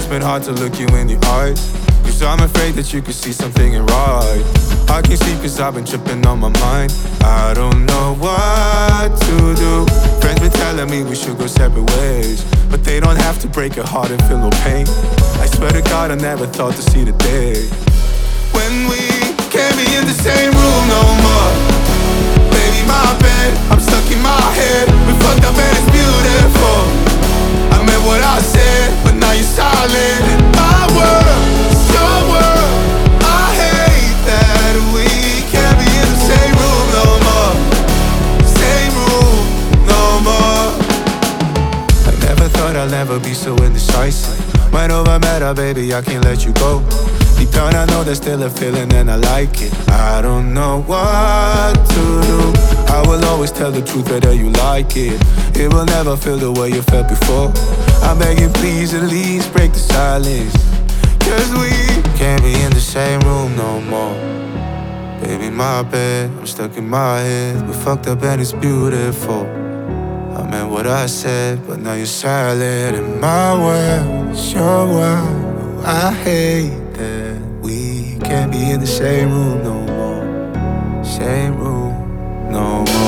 it's been hard to look you in the eyes, 'cause I'm afraid that you could see something ain't right. I can't sleep 'cause I've been tripping on my mind. I don't know what to do. Friends been telling me we should go separate ways, but they don't have to break your heart and feel no pain. I swear to God I never thought to see the day when we can't be in the same room no more. Baby, my bed, I'm stuck in my head. We fucked up and it's beautiful. I meant what I said, but now you're silent in my world. It's your world. I hate that we can't be in the same room no more. Same room no more. I never thought I'd ever be so indecisive. When over matter, baby, I can't let you go. Deep down I know there's still a feeling and I like it. I don't know what to do. I will always tell the truth whether you like it. It will never feel the way you felt before. I'm begging please at least break the silence, 'cause we can't be in the same room no more. Baby, my bed, I'm stuck in my head. We fucked up and it's beautiful. I meant what I said, but now you're silent in my world. It's your world. I hate that we can't be in the same room no more. Same room no more.